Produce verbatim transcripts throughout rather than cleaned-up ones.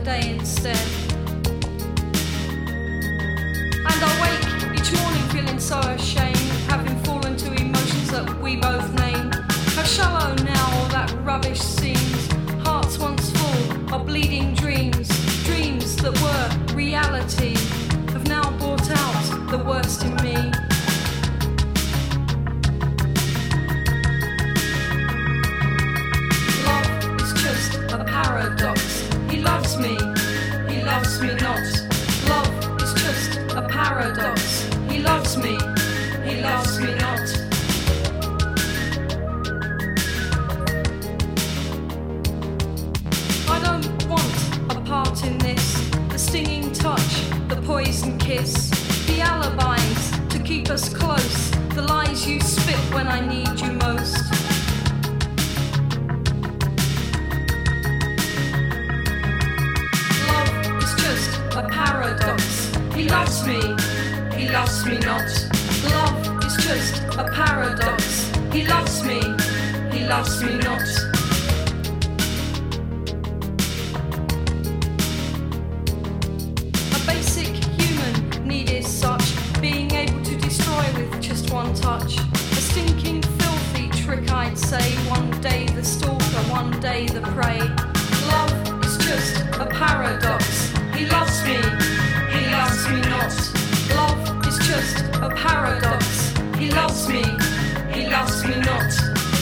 day instead. And I wake each morning feeling so ashamed, having fallen to emotions that we both named. How shallow now all that rubbish seems. Hearts once full of bleeding dreams, dreams that were reality, have now brought out the worst in me. Love is just a paradox. He loves me, he loves me not. Love is just a paradox. He loves me, he loves me not. I don't want a part in this. The stinging touch, the poison kiss, the alibis to keep us close, the lies you spit when I need you most. Love is just a paradox. He loves me, he loves me not. Love is just a paradox. He loves me, he loves me not. One touch, a stinking filthy trick I'd say. One day the stalker, one day the prey. Love is just a paradox. He loves me, he loves me not. Love is just a paradox. He loves me, he loves me not.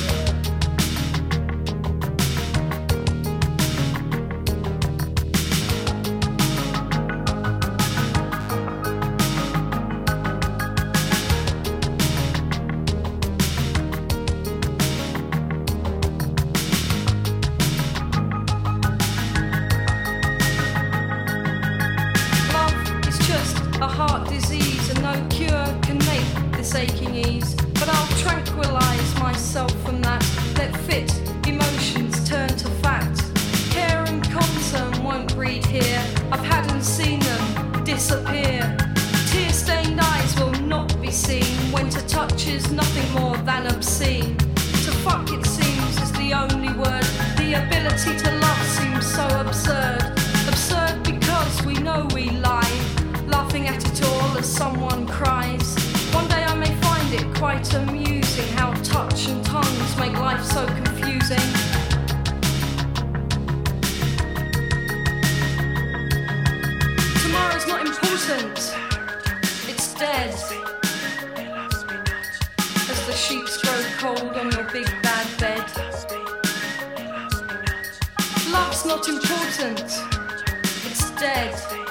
A heart disease and no cure can make this aching ease. But I'll tranquilize myself from that. Let fit emotions turn to fact. Care and concern won't breed here. I've had and seen them disappear. Tear-stained eyes will not be seen when to touch is nothing more than obscene. To fuck it seems is the only word. The ability to love seems so absurd. Absurd because we know we lie, laughing at it all as someone cries. One day I may find it quite amusing how touch and tongues make life so confusing. Tomorrow's not important, it's dead. As the sheets grow cold on your big bad bed. Love's not important, it's dead.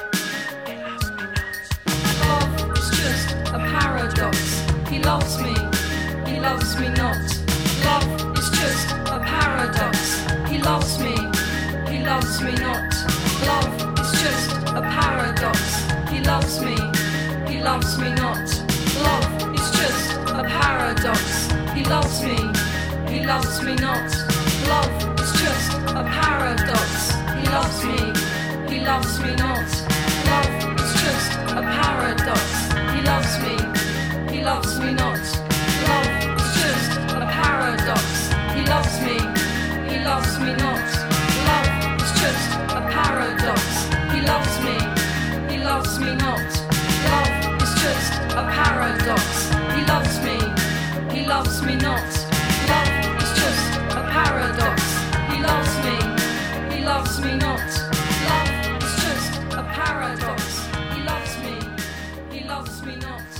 A paradox. He loves me, he loves me not. Love is just a paradox. He loves me, he loves me not. Love is just a paradox. He loves me, he loves me not. Love is just a paradox. He loves me, he loves me not. Love is just a paradox. He loves me, he loves me not. Love is just a paradox. He loves me, he loves me not. Love is just a paradox. He loves me, he loves me not. Love is just a paradox. He loves me, he loves me not. Love is just a paradox. He loves me, he loves me not. Love is just a paradox. He loves me, he loves me not. Love is just a paradox. He loves me, he loves me not.